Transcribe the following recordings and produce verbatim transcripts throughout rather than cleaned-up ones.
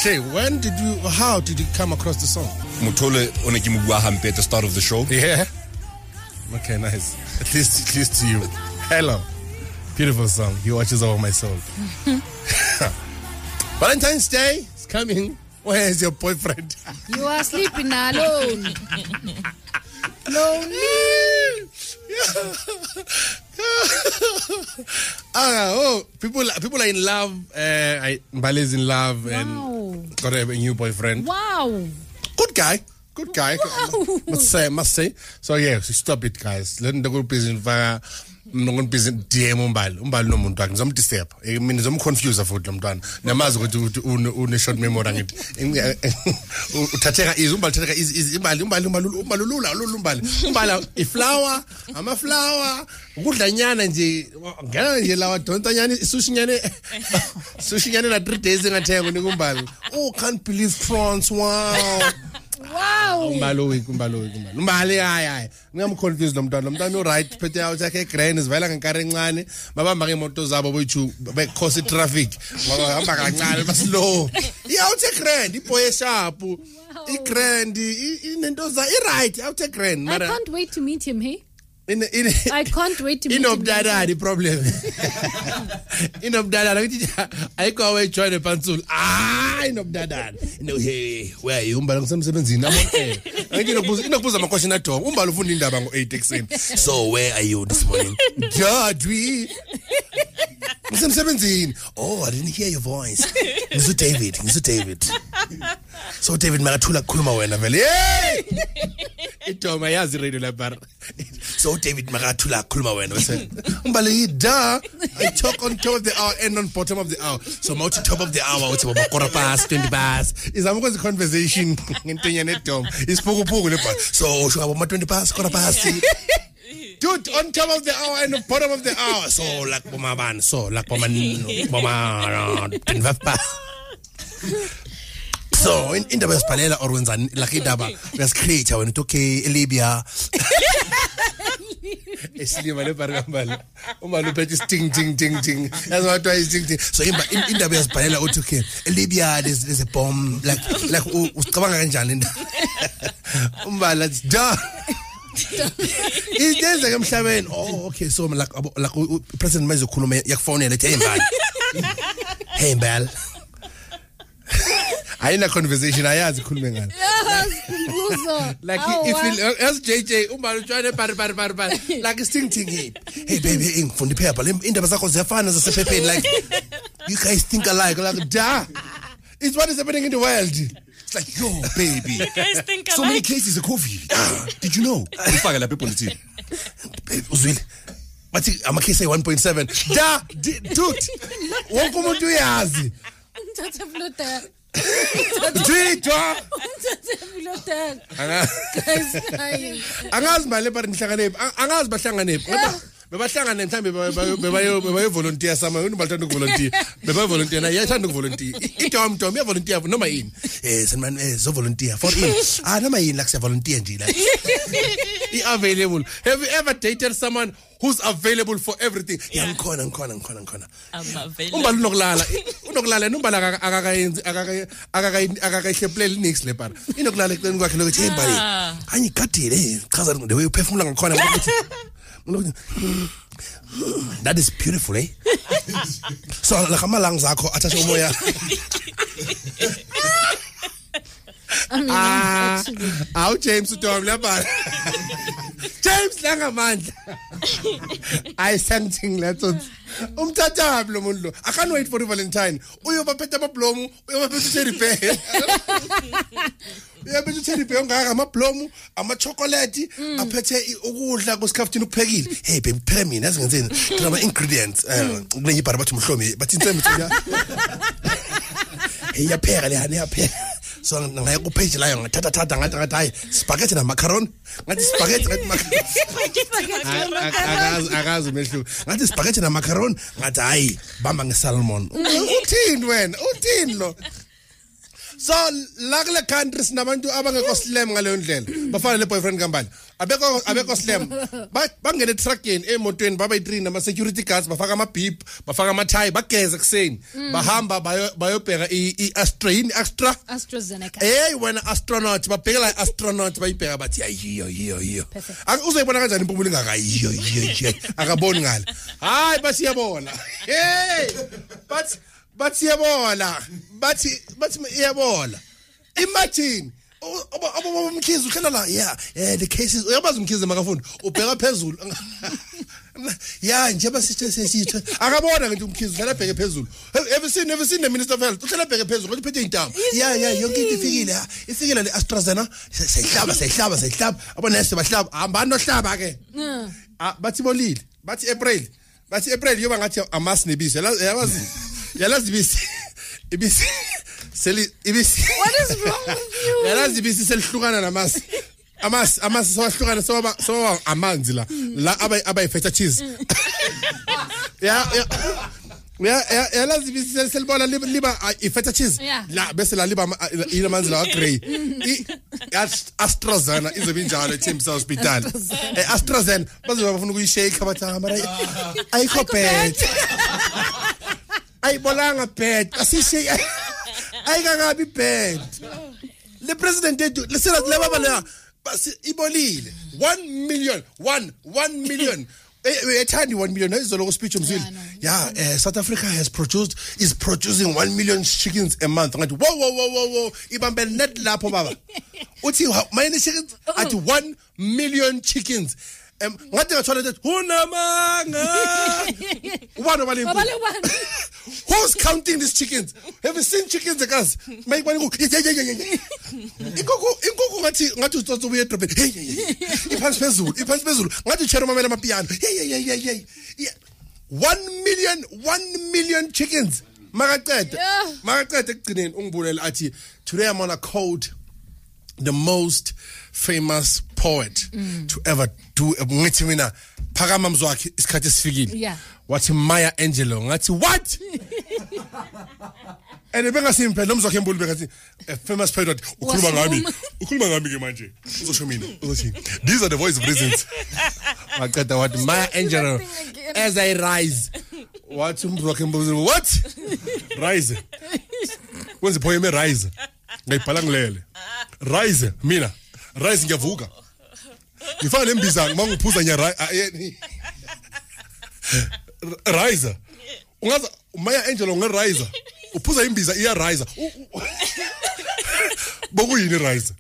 Shay, when did you, how did you come across the song? Mutole onekimugwa hampe at the start of the show. Yeah. Okay, nice. At least, at least to you. Hello. Beautiful song. He watches over my soul. Valentine's Day is coming. Where is your boyfriend? You are sleeping alone. Lonely. Ah, oh, people, people are in love. Uh, Mbali is in love Wow. and got a new boyfriend. Wow. Good guy. Good guy. Wow. Must say, must say. So yeah, so stop it, guys. Let the good person via no busy D M umbali. Umbali no muntu akhe ngizomdisturb. I mean ngizomconfuse futhi lo mntwana. Namazi ukuthi une short memory ngithi. Uthatheka is umbali uthatheka is imbali umbali umbali umbali umbali. Umbali iflower, ama flower, ukudla nyana nje ngena nje lawa donta nyana isushi nyane. Sushi nyane na three days ngathenga nikumbali. Oh, can't believe France. Wow. Wow. Umbalo umbalo umbalo. Umbali hayi hayi. Ngiyam confuse lo mntwana. Lo mntwana u right phethe out yakhe grand isivela ngenkari encane. Babamba ngemoto zabo boyithu bekhosi traffic. Bahamba kancane ba slow. Iyawuthe grand iboy sharp. I grand inento za I right awuthe grand. I can't wait to meet him, hey? In, in, I can't wait to meet him. Inobdada the problem. Inobdada ngithi ayikho away join the pantsul. Ah, inobdada. No, hey, where are you? Umbalo ngisemsebenzini namo eh. Ngithi nokubuza nokubuza ama question at all. Umbalo ufunda indaba ngo eight ekseni. So where are you this morning? Jadwi. Ngisemsebenzini. Oh, I didn't hear your voice. Ngizu David, ngizu David. So David makathula kukhuluma wena vele. Hey! Itoma yazi radio la bar. So David makathula kukhuluma wena bese. Umbali da. I talk on top of the hour and on bottom of the hour. So mawuthi top of the hour uthi baba quarter past twenty past. Izama ukwenza conversation ngentenya neDom. Isipukupuku le bar. So usho abo ma twenty past quarter past. Dude, on top of the hour and the bottom of the hour. So like boma ban. So like boma boma twenty-five past. So in indaba yasiphalela or wenzani like indaba uyasicreate wena uthi okay eLibya esilima le barambala uma luphethe sting ting ting ting that's what I sting ting. So indaba yasiphalela uthi okay eLibya there's, there's a bomb like like ucabanga kanjani umbala da izenza emhlabeni. Oh okay, so like like president manje ukhuluma yakufonela ethi hey mbali hey mbali ayina conversation ayazi khulume ngani. Like oh, if wow. As J J uma utshwane bar bar bar bar like sting ting hey hey baby ngifunda iphepha le indaba zakho ziyafana zasephepheni like you guys think alike like da it's what is happening in the world. It's like yo baby you guys think so alike. Many cases of COVID. Ah, did you know ufaka la people team uzwile bathi ama case one point seven da dude wonke umuntu uyazi Mthatha flota. Twitter. Mthatha flota. Anga. Guys, hayi. Angazi mali bari nihlanganephi. Angazi bahlanganephi. Kodwa bebahlangane mhlambe bebayo bebayo volunteer sama unibalthanda ukuvolunteer. Bebayo volunteer na yathanda ukuvolunteer. Itom tom ya volunteer noma yini. Eh sanman eh zo volunteer for in. Ah noma yini like se volunteer nje la. I available. Have you ever dated someone who's available for everything? Yeah, ngikhona ngikhona ngikhona ngikhona. I'm available. Umbali unokulala. Unokulala numbala akakayenzi akaka akakayihlephuleli next le para. Inokulala eceleni kwakhe lokuthi hey mbali. Angigadile chaza the way uphefumula ngakhona that is beautiful, eh? So like amalang zakho athatha umoya. I mean, Ah, actually. aw James uDom lapha. James langamandla. I something let's umthatha lo muntu lo. I can't wait for the Valentine. Uyobaphetha amablomu, uyobaphetha cherry pie. Uyabethu cherry pie ngaka amablomu, ama chocolate, aphethe ukudla kusikhafuthini ukuphekile. Hey baby, phela mina azingenzeni. Ngama ingredients. Kulenye ibhara bathi mhlomi, bathi insembe tsha. Hey yapheka le hani yapheka. So ngaya ku page la yona thatha thatha ngathi ngathi hayi spaghetti na macaron ngathi spaghetti ngathi macaron akazi akazi mehlu ngathi spaghetti na macaron ngathi hayi bamba ngesalmon uthini wena uthini lo. So la kule country sinabantu abangekho slam ngaleyo ndlela bafana le boyfriend kambali abekho abekho slam bangene truckini emotweni baba i-train ama security guards bafaka ama beep bafaka ama tie bageza kuseni bahamba bayobheka i-Australian extra AstraZeneca hey wena astronaut babhekela astronaut bayibheka bathi ayiyo yiyo yiyo uzoyibona kanjani impumulo ingakayiyo yiyo akaboni ngale hayi basiyabona hey but but siyabona bathi bathi iyabona imagine abo umkhizi ukhela la yeah eh the cases uyabaza umkhizi makafunda ubheka phezulu yeah nje basithe sesithe akabona nje umkhizi uhlala bheke phezulu have you seen have you seen the minister of health uhlala bheke phezulu uphethe intamo yeah yeah yonke into ifikile ifikile le AstraZeneca seyihlaba seyihlaba seyihlaba abo nese bahlaba hamba nohlaba ke bathi bolile bathi April bathi April yoba ngathi amas nebisi yabazi yalazi ibisi ibisi seli ibisi what is wrong with you yalazi ibisi selihlukana namasi amas amas sohlukana soba soba amanzi la la abay abayifeta cheese ya ya yalazi ibisi selibona liba ifeta cheese la bese la liba ila manzi la grey AstraZeneca izobe njalo eThemba Hospital AstraZeneca bazoba bafuna ukuyishake abathi mara ayikho bad ayibolanga bad asishe ayikakabi bad le president ethu lesela leba bala ibolile one million one one million ethandi one million izolo ku speech umzwili yeah uh, South Africa has produced is producing one million chickens a month ngathi wo wo wo wo ibambe net lapho baba uthi mine chickens at one million chickens um ngathi ngathola ukuthi unamanga ubani obali who's counting these chickens have you seen chickens guys make money inkoko inkoko ngathi ngathi utsotso ubuye drop hey iphansi phezulu iphansi phezulu ngathi chero mamela amapiano hey hey hey one million one million chickens makaqede makaqede ekugcineni ungibulele athi today I'm on a quote the most famous poet mm. to ever do ngithi mina phakama mzwakhe isikhathi esifikile yeah wathi Maya Angelou ngathi what and bengasimphela nomzwakhe embulu bekathi a famous poet ukhuluma ngami ukhuluma ngami ke manje uzosho mina uzothi these are the voice of reasons waqeda wathi Maya Angelou as I rise wathi umzwakhe embulu what rise kwenze poem rise ngayibhala ngilele rise mina rise ngiyavuka ngifana lembiza mangiphuza nya rise ungaza Maya Angelou nge rise uphuza imbiza iya rise bokuyini rise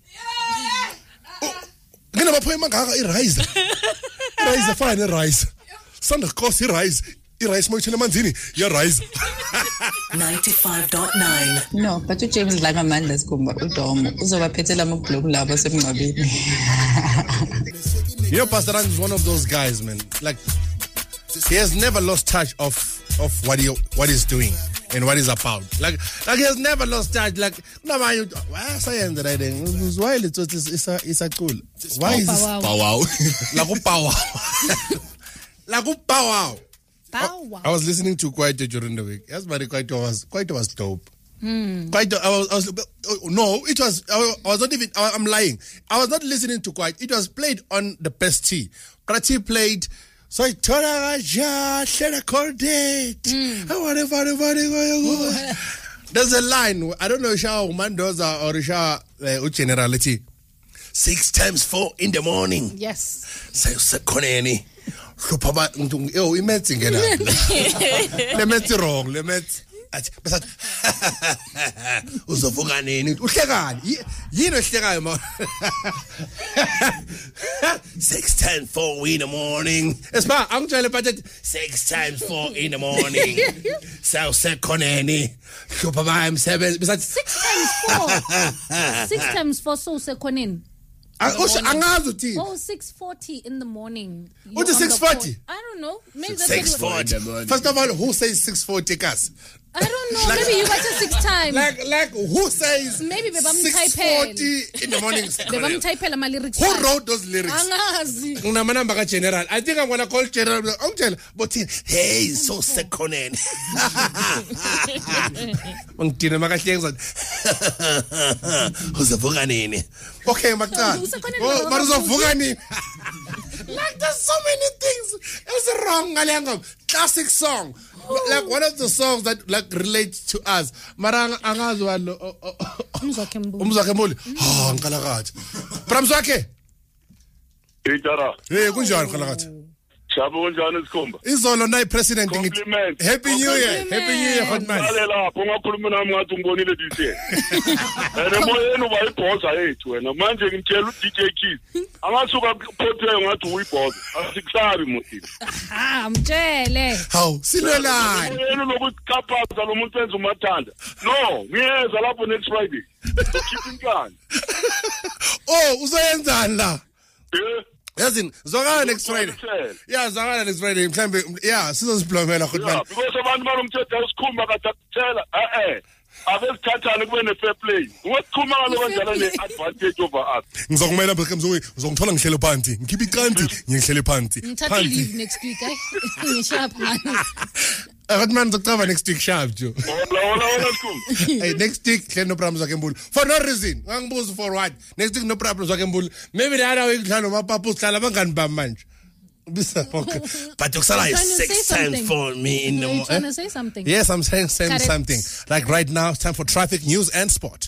ngina mapoema ngaka i rise rise fine rise sanda khosi rise i rise moyithela manzini ya rise ninety-five point nine No, but uJames la ngamandla sikhumba uDomo uzobaphethela amabhloko labo semngcwabeni. You know, Pastor Rand is one of those guys, man. Like, he has never lost touch of of what he what he's doing and what he's about. Like, like he has never lost touch. Like, no man, why science writing? Why it's it's a it's a cool. Why is this Pow wow. like power? Like power. Power. I was listening to Kwaito during the week. Yes, but Kwaito was Kwaito was dope. Hmm. Kwaito, I was, I was no, it was I was not even. I, I'm lying. I was not listening to Kwaito. It was played on the best T. Krati played. So I told her, "Ja, share a cordet." There's a line. I don't know how Mandoza or how uh, generality. Six times four in the morning. Yes. Say sekoneni. Papa, oh, imetsi ngena. Lemetsi wrong, lemetsi. Athi bese uzovuka nini? Uhlekani? Yini ohlekayo ma? Six times four in the morning. Esma, angitshele bathi six times four in the morning. Saw sekoneni. Papa emsebenzi bese Six times four. Six times four so sekoneni. Angazi Oh, six forty in the morning. What is six forty? I don't know. Maybe that's six forty. First of all, who says six forty, guys? I don't know. Maybe you got it six times. Like, like who says Maybe six forty in the morning? Bebamtypela ama lyrics. Who wrote those lyrics? Angazi. Nginama ka General. I think I'm gonna call General. Ongitshela, but hey, so sekonene. Ngidina makahlengisa. Uzavuka nini? Okay, makala. Oh, maruzovuka nini? Like there's so many things. It's wrong ngale ngoma. Classic song. Like one of the songs that like relate to us. Mara angazi walo Umzwakhe Mbuli. Umzwakhe Mbuli. Ha nkalakathi. Bramzwakhe. Itara. Hey kunjani nkalakathi? Shabu kunjani sikhumba? Izolo nayi president ngithi Compliment. Happy New Year. Happy New Year hot man. Ngale lapho ngakhuluma nami ngathi ngibonile D J. Ene moyeni bayibhoza yethu wena manje ngitshela u D J Keys. Angasuka kuphotheyo ngathi uyibhoza. Asikusabi muthi. Ah, mtshele. Haw silwelani. Moyeni lokukhaphaza lo muntu enza umathanda. No, ngiyeza lapho next Friday. Ukhipha inkani. Oh, uzoyenzani la? Eh? Yazini, zwakala next Friday. Yeah, zwakala next Friday mhlambe yeah, sizosiblomela hot man. Yeah, because abantu balomthetho usikhumba kade akuthela. Eh eh. Abesithathana kube ne fair play. Ngokukhuma ngaloko njalo ne advantage over us. Ngizokumela bheke mzwe, uzongithola ngihlele phansi. Ngikhipha icanti, ngihlele phansi. Ngithatha leave next week, eh? Ngishap man. Hot man zocava next week sharp jo. Hola hola hola sikhumba. Hey, next week hle no problems wakhe Mbuli. For no reason. Ngangibuza for what? Next week no problems wakhe Mbuli. Maybe the other week hlalo mapapu sihlala bangani bami manje. Bisa okay. But yokusala is six times for me in the You're morning. trying to say something. Yes, I'm saying, saying Correct. something. Like right now, it's time for traffic, news, and sport.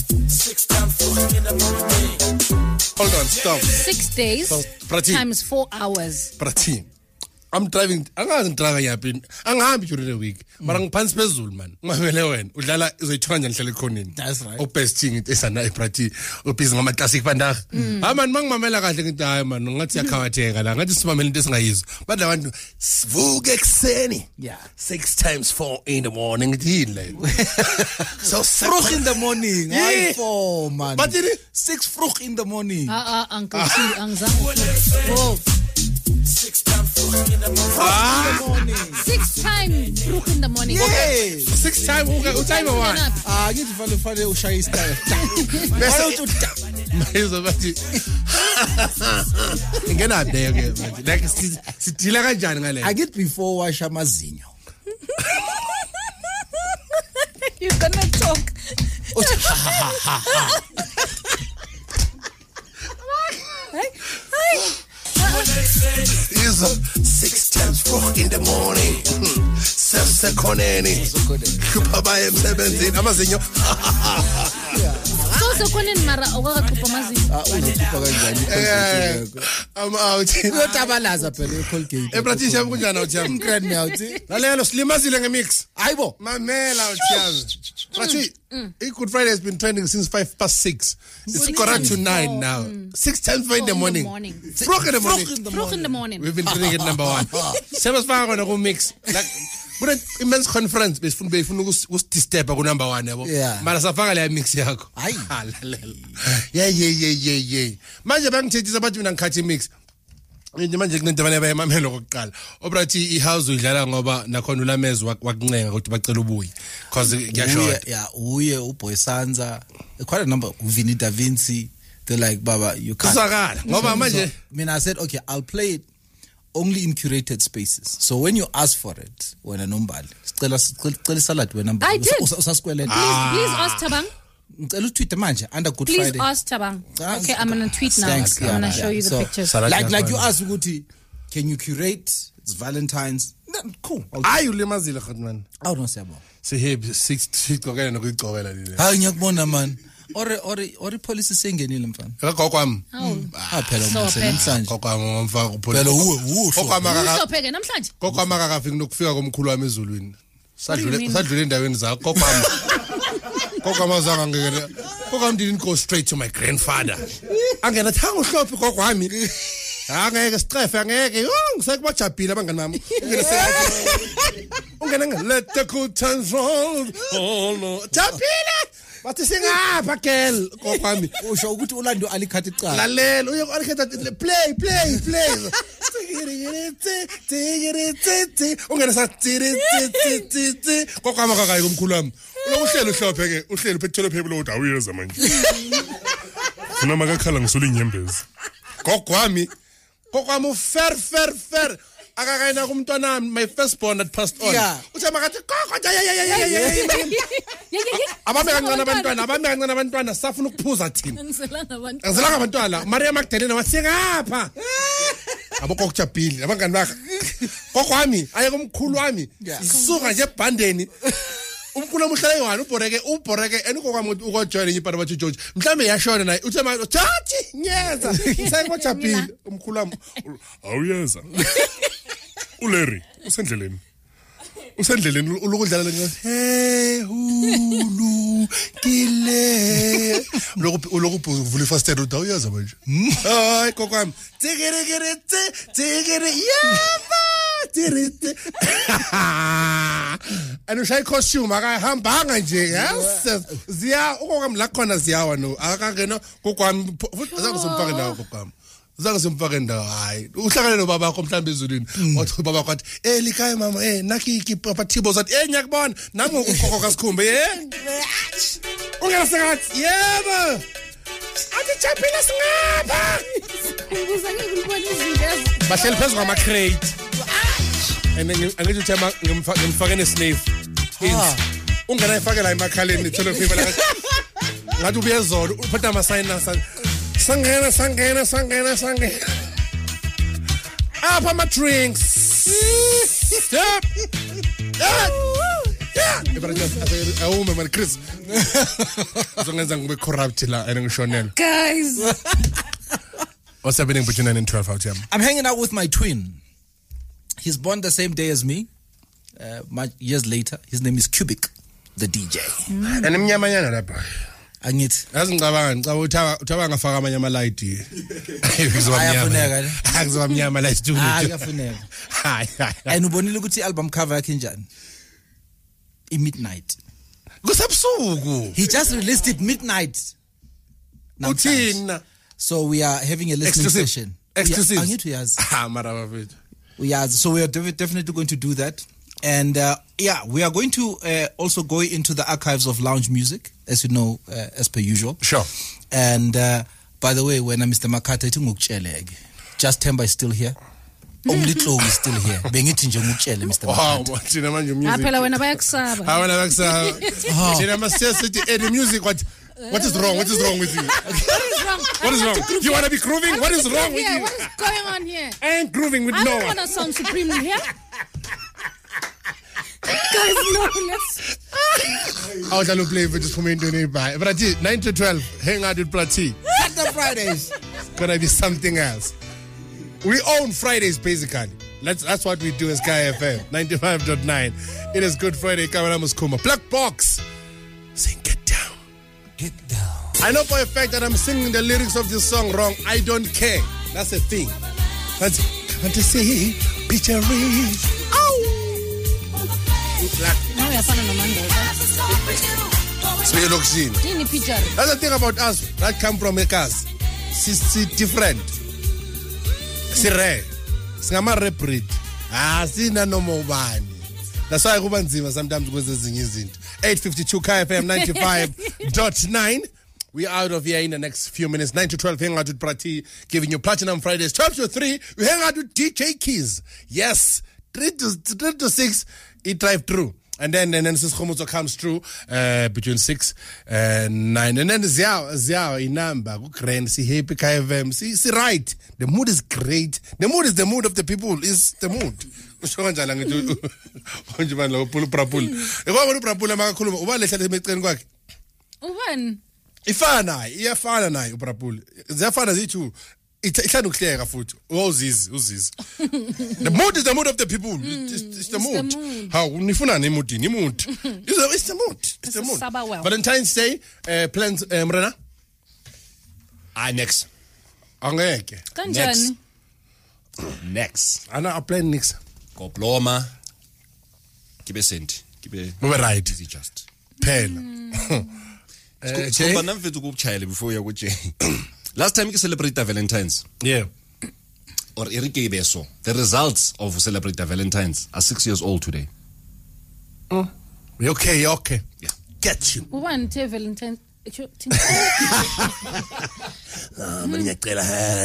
Hold on, stop. Six days So, Prati. times four hours. Prati. I'm driving. Angazi ngidrive yaphi. Angihambi during the week. Mara ngiphansi phezulu man. Ngimamele wena. Udlala izoyithola nje ngihlele khonini. That's right. Ubest thing esana ePrati. Ubhizi ngama classic vandag. Ha man mangimamela kahle ngithi hayi man ngathi yakhawatheka la. Ngathi simamela into esingayizwa. But labantu sivuke ekseni. Yeah. Six times four in the morning. Ngithini la. So Vroeg in the morning. Yeah. High four, man. What did it? Six vroeg in the morning. Ah ah uncle C angizange. Oh, Six times vroeg in the morning. six times vroeg in the morning. Okay. Six times utime one. Ah, ngithi vale fale ushaya istyle. Bese Mayizo bathi. Ngena there ke manje. Like sidila kanjani ngale? I get before washa amazinyo. You're gonna talk. Is six times four in the morning. Sesekhoneni. Kupha emsebenzini amazinyo. So so koneni mara okakakhupha amazinyo. Ah, uzokhipha kanjani? Eh, I'm out. Uyotabalaza phela eColgate. Ebratisha yami kunjani awuthi? Grand mouth. Lalelo silimazile ngemix. Hayibo. Mamela awuthi. Brathi, Good Friday has been trending since five past six. It's Six quarter times to nine four. now. Six times four in the Four in the morning. morning. Frog in the morning. Vroeg in the morning. We've been trending at number one. Sebasifaka kona ku mix. Like kuna immense conference besifuna befuna ukusdisturb ku number one yabo. Yeah. Mara safaka le mix yakho. Hayi. Halalela. Yeah yeah yeah yeah yeah. Manje bangithethisa bathi mina ngikhathi mix. Nje manje kunento abanye bayamamela kokuqala. Obrathi ihouse udlala ngoba nakhona ulamezi wakuncenga ukuthi bacela ubuye because ngiyashona. Yeah, uye uBoy Sanza. Quite a number Vini Da Vinci. They're like, Baba, you can't. Kusakala ngoba manje I mean, I said, okay, I'll play it only in curated spaces. So when you ask for it, when a nombali, cela cela salad when I did. Usaskwele. Please, please ask Tabang. Cela tweet manje under Good Please Friday. ask Tabang. Okay, I'm gonna tweet now. Thanks, I'm yeah, gonna yeah. show you the So, pictures. Like like you asked Uguti, can you curate? It's Valentine's. No, cool. I'll ayi ulimazile khatman. I don't say about. Sihebe six sigcokela nokuyicobela lile. Hayi ngiyakubona man. Ore ore ore police sengenile mfana. Akagokwami. Ah phela So, namhlanje. Gokwami ngomfaka kupholi. Phela uwe uwe. Gokwami akaka Usopheke namhlanje. Gokwami akafiki nokufika komkhulu wami ezulwini. do you Sadlule mean? sadlule endaweni zakho gokwami. Gokwami azanga ngeke. Gokwami didn't go straight to my grandfather. Angena thanga uhlophe gokwami. Angeke sitrefe angeke. Ngisekubajabhile abangani bami. Ungena seyathi. Ungena let the good times roll. Oh no. Jabhile. bathi singapha girl kokwami usho ukuthi uLando alikhathi icala lalela uye alikhetha play play play ungena sa tiri tiri kokwami kakayi kumkhulu wami uhlelo uhlophe ke uhlelo phethelo phebelo uthi awuyeza manje funa makakhala ngisula inyembezi kokwami kokwami fer fer fer akakayina kumntwana my firstborn that passed on uthi makathi koko ya ya ya ya ya abame kancane abantwana abame kancane abantwana safuna ukuphuza thina Angiselanga abantu. angiselanga abantwana Maria Magdalena wasengapha abokho kujabhili abangani bakhe kokwami aye kumkhulu wami sisuka nje ebhandeni umkhulu omuhlala eyiwani ubhoreke ubhoreke enikokwami uko join ipara bathi George mhlambe yashona naye uthe manje chathi nyeza sayikojabhili umkhulu wami awuyeza uLarry usendleleni usendleleni ulokudlala lengathi hey hulu kile lokhu lokhu uvula ifastero uthi awuyaza manje hayi kokwami tikere kere tikere yaba tirite anushayi costume akahambanga nje yes ziya ukokwami la khona ziyawa no akakangena kokwami azange simfake ndawo kokwami zange simfake ndawo hayi uhlangane no baba wakho mhlambe ezulwini wathi baba kwathi eh likhaya mama eh nakiki papa Thibo zathi eh ngiyakubona nami ngokukhokho kasikhumbe eh ungasengathi yebo athi chapila singapha Ngizake ngibona izinto ezi. bahleli phezulu kwama crate and angithi uthema ngimfake neslave ungena ifake la emakhaleni telephone la ngathi ubuyezolo uphatha ama sinus sangena sangena sangena sangena apha ama drinks stop yeah yeah awuma man Chris uzongenza ngibe corrupt la engishonela Guys. what's happening between nine and twelve out here I'm hanging out with my twin. He's born the same day as me. Uh, much years later. His name is Cubic, the D J. and emnyamanyana lapha Angithi. azingicabanga ngicaba uthaba uthaba ngafaka amanye ama light Ayafuneka le. akuzoba mnyama light tu Ah, kuyafuneka. hayi And ubonile ukuthi album cover yakhe njani? I midnight. kusebusuku He just released it midnight. Namhlanje. uthina So we are having a listening exclusive session. exclusive Yeah, angithi uyazi. ah mara bafethu Yeah, so we are defi- definitely going to do that. And uh, yeah, we are going to uh, also go into the archives of lounge music, as you know, uh, as per usual. sure And uh, by the way, when uh, Mister Makata ithi ngukutshele ke. Just Temba is still here. Only Tlo is still here. Bengithi nje ngukutshele Mister wow Makata. thina manje Ah music phela wena bayakusaba. hawana bakusaba thina masisithi eh the music what what is wrong what is wrong with you What is wrong? what is wrong you want to be grooving what is wrong with Yeah, you what is going on here? I ain't grooving with I no don't one want to sound supremely here. Guys, no, let's. awudlala uplay for just come into nearby but I did nine to twelve hang out with Plati Saturday Fridays. gonna be something else. We own Fridays basically. That's that's what we do as Sky F M ninety-five point nine. It is Good Friday. Kamala Muskuma. Black Box. Sing Get Down. Get down. I know for a fact that I'm singing the lyrics of this song wrong. I don't care. That's the thing. That's want to see picture read. Black. Now we are fun on Monday. So you look seen. Dini picture. That's the thing about us that come from a cast. Si different. Si rare. Singama rare breed. Ah, sina nomo ubani. That's why kuba nzima sometimes kwenza ezinye izinto. eight fifty-two K F M ninety-five point nine. We out of here in the next few minutes. nine to twelve, hang out with Prati, giving you Platinum Fridays. twelve to three, we hang out with D J Keys. Yes, three to, three to six, it drive through. And then, and then Siskomuzo comes through uh, between six and nine. And then Ziao, Ziao, Inamba, Ukraine, si happy K F M, si, si right. The mood is great. The mood is the mood of the people, is the mood. Ushonja la ngithi onje manje lo phula uprapula. Ngoba uprapula makakhuluma uba lehla emeceni kwakhe. Ubani? Ifana, iyafana naye uprapula. Ziyafana zithu. Ihlanda ukuhleka futhi. Uzizi, uzizi. The mood is the mood of the people. It's, it's, it's the mood. How nifuna nemudini, imudi. It's the it's the mood. It's the mood. Valentine's Day, uh, plans uh, Mrena? Ah, next. Angeke. Kanjani? Next. Ana I plan next. Koploma. Kibe senti. Kibe Move right. easy just. Phela. Eh, Jay? Skhumba namfethu kubchayele before you go Jay. Last time you celebrate Valentine's Yeah. or Erike Beso. The results of celebrate Valentine's are six years old today. Okay, okay. Yeah. Get you. One to Valentine. Ah, man, ngiyacela.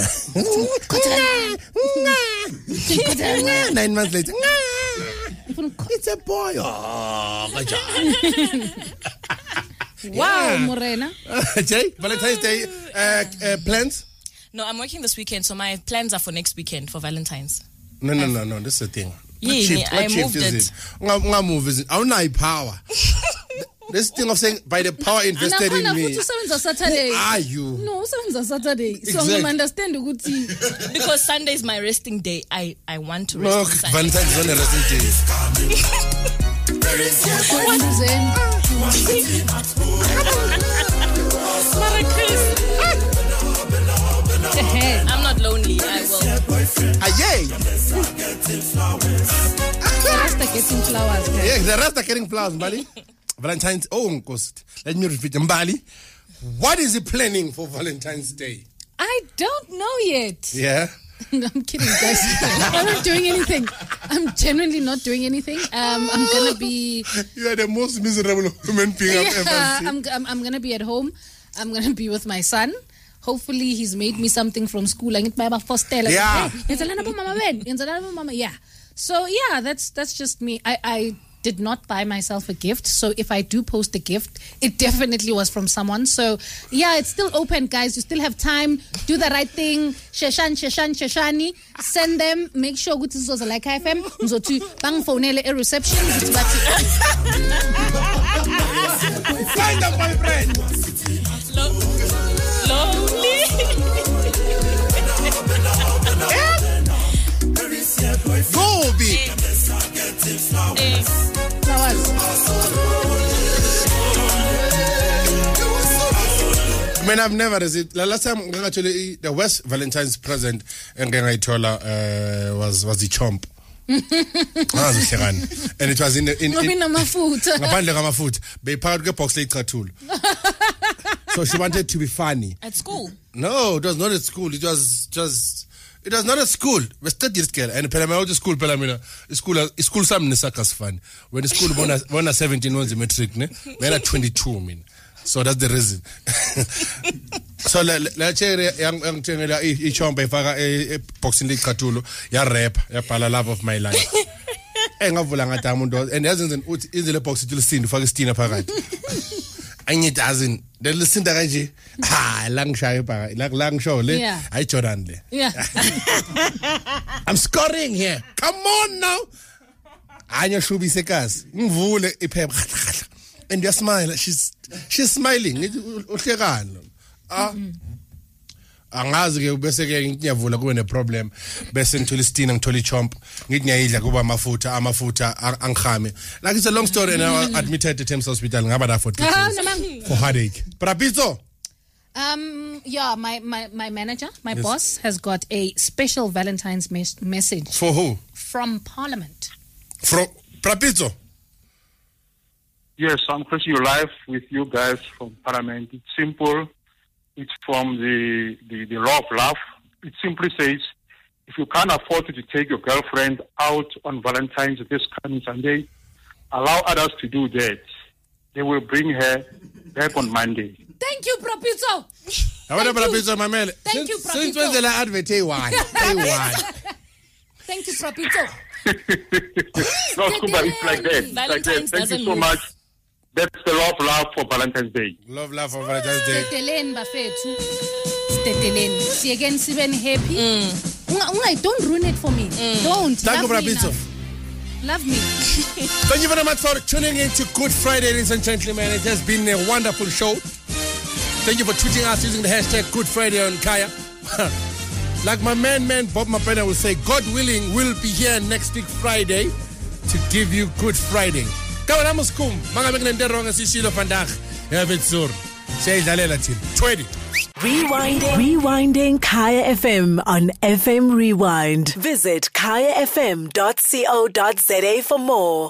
Nine months later. It's a boy. Oh, kanjani. Wow, Morena. Jay, Valentine's Day uh, uh, plans? No, I'm working this weekend, so my plans are for next weekend for Valentine's. No, no, no, no. This is the thing. What Yeah, shift, I what shift moved is it. it? Unga unga move is it? I don't know power. This thing of saying by the power invested in me. Futhi usebenza Saturday. Who are you? No, usebenza Saturday. So Exactly. I understand ukuthi Because Sunday is my resting day. I, I want to rest No, on Sunday. Valentine's is on a resting day. Zen. Mara Chris, I'm not lonely. I will. Ah, yay! The rest are getting flowers. guys. Yeah, the rest are getting flowers, Mbali. Valentine's. Oh, Nkosi. Let me repeat. Mbali, what is he planning for Valentine's Day? I don't know yet. Yeah. No, I'm kidding, guys. I'm not doing anything. I'm genuinely not doing anything. Um, I'm gonna be. You are the most miserable human being I've ever Yeah, seen. I'm, I'm I'm gonna be at home. I'm gonna be with my son. Hopefully, he's made me something from school. I get my first tell. Yeah. Yeah. So yeah, that's that's just me. I I did not buy myself a gift. So if I do post a gift, it definitely was from someone. So yeah, it's still open, guys. You still have time. Do the right thing. Sheshan, Sheshan, Sheshani. Send them. Make sure good is also like F M. So to bang phone a reception. Find a boyfriend. Lo- lonely. Go, be. Eh, Flowers. I mean, I've never received. The last time, actually, the worst Valentine's present and I told her uh, was was the chomp. Ah, zihlekani. And it was in the in, in, Ngoba inamafutha. ngaphandle kwamafutha beyiphakathi kwebox leyicathula. So she wanted to be funny. at school. No, it was not at school. It was just it was not at school. We studied this girl and phela my school phela mina school school sami nesakha sifani. When the school bona bona seventeen was the matric ne. Mina twenty-two mina. So that's the reason. So la la chere yang yang tengela I chomba ifaka e boxing leyicathula ya rap ya bhala love of my life. Engavula ngathi umuntu and yazenza uthi izile box ithi lisindi ufaka istina phakathi. Angidazi the lisinda kanje ha la ngishaya phakathi la la ngisho le Yeah. ayi Jordan le. Yeah. I'm scoring here. Come on now. Anya shubi sekazi. Ngivule iphepha. And you smile. She's she's smiling. Uhlekana. Ah. Angazi ke bese ke ngiyavula kube ne problem bese ngithola istina ngithola ichomp ngithi ngiyayidla kuba amafutha amafutha angihame. Like it's a long story and I was admitted to Thames Hospital ngaba da for two Ah, days namang. for headache. Brapito. Um, yeah, my, my, my manager, my boss, has got a special Valentine's mes- message For who? from Parliament. From Brapito. Yes, I'm crossing you live with you guys from Parliament. It's simple. It's from the, the, the law of love. It simply says, if you can't afford to take your girlfriend out on Valentine's this coming Sunday, allow others to do that. They will bring her back on Monday. Thank you, Propito. Awona Brapito mamele. Thank you, Since Brapito. when the advert A one? A one. Thank you, Propito. No, Scuba, it's like that. It's like that. Valentine's Thank you doesn't so move. much. That's the law of love for Valentine's Day. Love love for Valentine's Day. Steteleni bafethu. Steteleni. Siyekeni sibe happy. Unga, unga, don't ruin it for me. Don't. Thank you, Love me Brapito. enough. Love me. Thank you very much for tuning in to Good Friday, ladies and gentlemen. It has been a wonderful show. Thank you for tweeting us using the hashtag Good Friday on Kaya. Like my man, man, Bob Mapena will say, God willing, we'll be here next week Friday to give you Good Friday. Kawan amuskum, mga magnende ronga si Shilo Pandak. Have it soon. Say dalela till twenty. Rewinding. Rewinding Kaya F M on F M Rewind. Visit kaya f m dot co dot za for more.